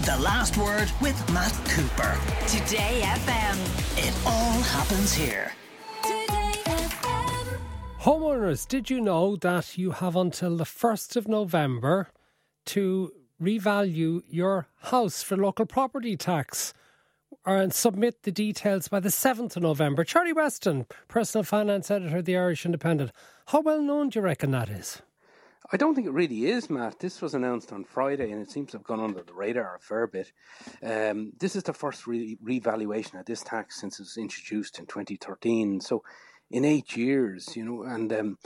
The Last Word with Matt Cooper. Today FM. It all happens here. Today FM. Homeowners, did you know that you have until the 1st of November to revalue your house for local property tax and submit the details by the 7th of November? Charlie Weston, Personal Finance Editor of the Irish Independent. How well known do you reckon that is? I don't think it really is, Matt. This was announced on Friday and it seems to have gone under the radar a fair bit. This is the first revaluation of this tax since it was introduced in 2013. So in 8 years, and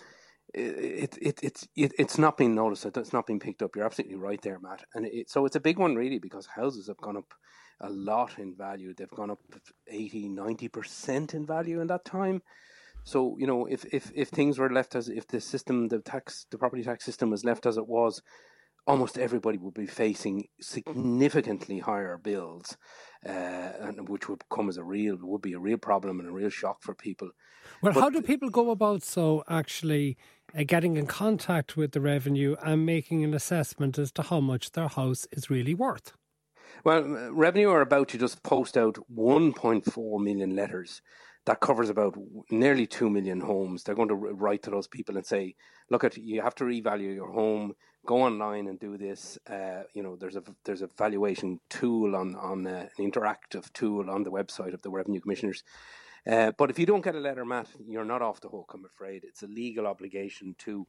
it's not been noticed. It's not been picked up. You're absolutely right there, Matt. And so it's a big one really, because houses have gone up a lot in value. They've gone up 80, 90% in value in that time. So, if things were left if the system, the property tax system was left as it was, almost everybody would be facing significantly higher bills, and which would be a real problem and a real shock for people. Well, how do people go about actually getting in contact with the revenue and making an assessment as to how much their house is really worth? Well, Revenue are about to just post out 1.4 million letters. That covers about nearly 2 million homes. They're going to write to those people and say, look, you have to revalue your home. Go online and do this. There's a valuation tool on an interactive tool on the website of the Revenue Commissioners. But if you don't get a letter, Matt, you're not off the hook, I'm afraid. It's a legal obligation to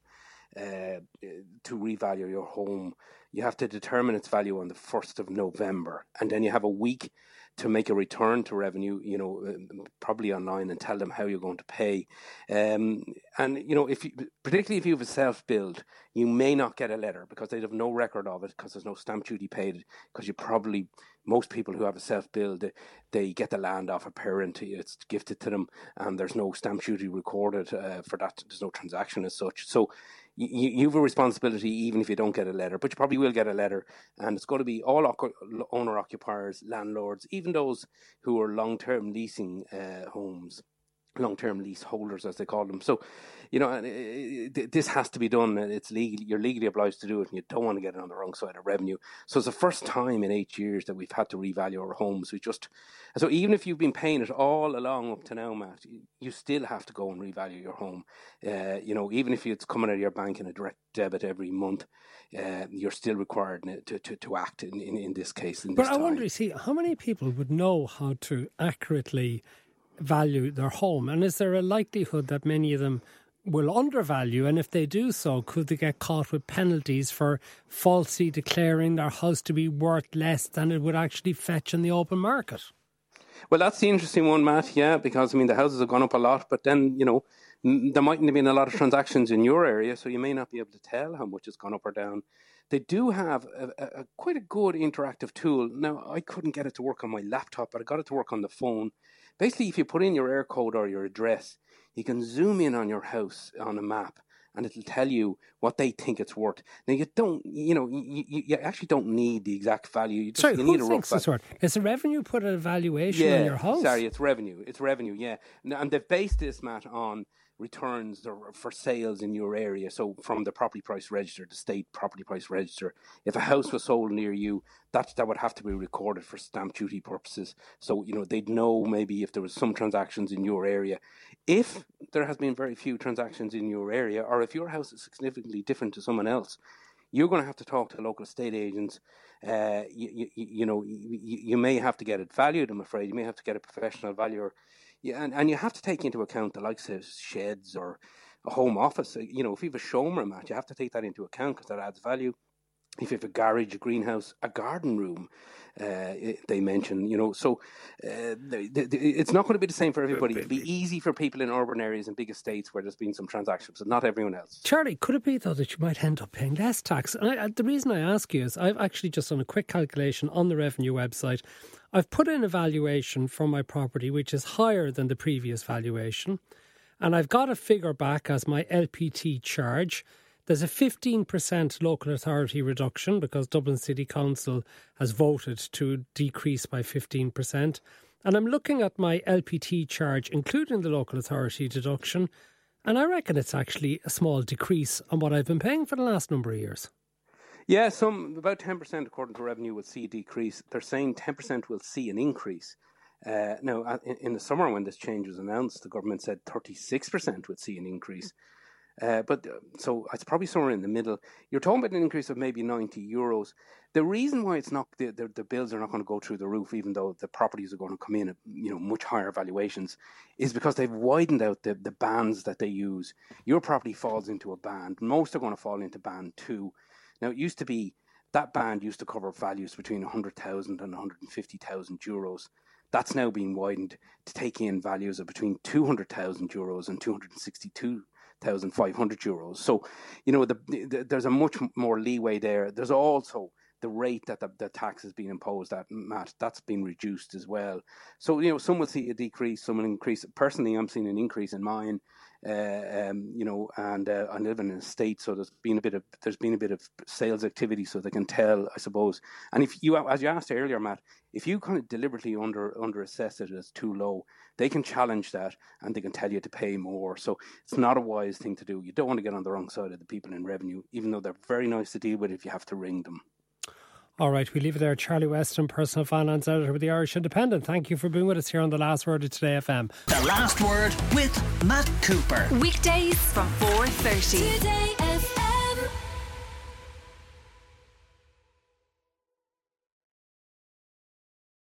revalue your home. You have to determine its value on the 1st of November, and then you have a week to make a return to Revenue, probably online, and tell them how you're going to pay. Particularly if you have a self-build, you may not get a letter because they'd have no record of it, because there's no stamp duty paid, because most people who have a self-build, they get the land off a parent, it's gifted to them, and there's no stamp duty recorded for that. There's no transaction as such. So you have a responsibility even if you don't get a letter, but you probably will get a letter, and it's going to be all owner-occupiers, landlords, even those who are long-term leasing homes, long-term lease holders as they call them. So, this has to be done. It's legal. You're legally obliged to do it, and you don't want to get it on the wrong side of Revenue. So it's the first time in 8 years that we've had to revalue our homes. So even if you've been paying it all along up to now, Matt, you still have to go and revalue your home. Even if it's coming out of your bank in a direct debit every month, you're still required to act in this case. But I wonder, how many people would know how to accurately value their home, and is there a likelihood that many of them will undervalue, and if they do so, could they get caught with penalties for falsely declaring their house to be worth less than it would actually fetch in the open market? Well, that's the interesting one, Matt, because the houses have gone up a lot, but then there mightn't have been a lot of transactions in your area, so you may not be able to tell how much has gone up or down. They do have quite a good interactive tool. Now, I couldn't get it to work on my laptop, but I got it to work on the phone. Basically, if you put in your air code or your address, you can zoom in on your house on a map, and it'll tell you what they think it's worth. Now, you actually don't need the exact value. You need a rough value. Is the Revenue put a valuation on your house? Sorry, it's Revenue. It's Revenue, yeah. And they've based this, Matt, on returns for sales in your area. So from the property price register, the state property price register, if a house was sold near you, that would have to be recorded for stamp duty purposes. So, they'd know maybe if there was some transactions in your area. If there has been very few transactions in your area, or if your house is significantly different to someone else, you're going to have to talk to local estate agents. You may have to get it valued, I'm afraid. You may have to get a professional valuer. Yeah, and you have to take into account the likes of sheds or a home office. If you have a showroom, Matt, you have to take that into account because that adds value. If you have a garage, a greenhouse, a garden room, they mention, it's not going to be the same for everybody. It'll be easy for people in urban areas and big estates where there's been some transactions, but not everyone else. Charlie, could it be, though, that you might end up paying less tax? And the reason I ask you is I've actually just done a quick calculation on the Revenue website. I've put in a valuation for my property which is higher than the previous valuation, and I've got a figure back as my LPT charge. There's a 15% local authority reduction because Dublin City Council has voted to decrease by 15%. And I'm looking at my LPT charge, including the local authority deduction, and I reckon it's actually a small decrease on what I've been paying for the last number of years. Yeah, about 10% according to Revenue will see a decrease. They're saying 10% will see an increase. Now, in the summer when this change was announced, the government said 36% would see an increase. So it's probably somewhere in the middle. You're talking about an increase of maybe €90. The reason why it's not the bills are not going to go through the roof, even though the properties are going to come in at much higher valuations, is because they've widened out the bands that they use. Your property falls into a band. Most are going to fall into band 2. Now, it used to be that band used to cover values between €100,000 and €150,000. That's now been widened to take in values of between €200,000 and €262,500. So, there's a much more leeway there. There's also the rate that the tax has been imposed at, Matt, that's been reduced as well. So, some will see a decrease, some will increase. Personally, I'm seeing an increase in mine, and I live in an estate, so there's been a bit of sales activity, so they can tell, I suppose. And if you, as you asked earlier, Matt, if you kind of deliberately under assess it as too low, they can challenge that and they can tell you to pay more. So it's not a wise thing to do. You don't want to get on the wrong side of the people in Revenue, even though they're very nice to deal with if you have to ring them. All right, we leave it there. Charlie Weston, Personal Finance Editor with the Irish Independent. Thank you for being with us here on The Last Word of Today FM. The Last Word with Matt Cooper. Weekdays from 4:30. Today FM.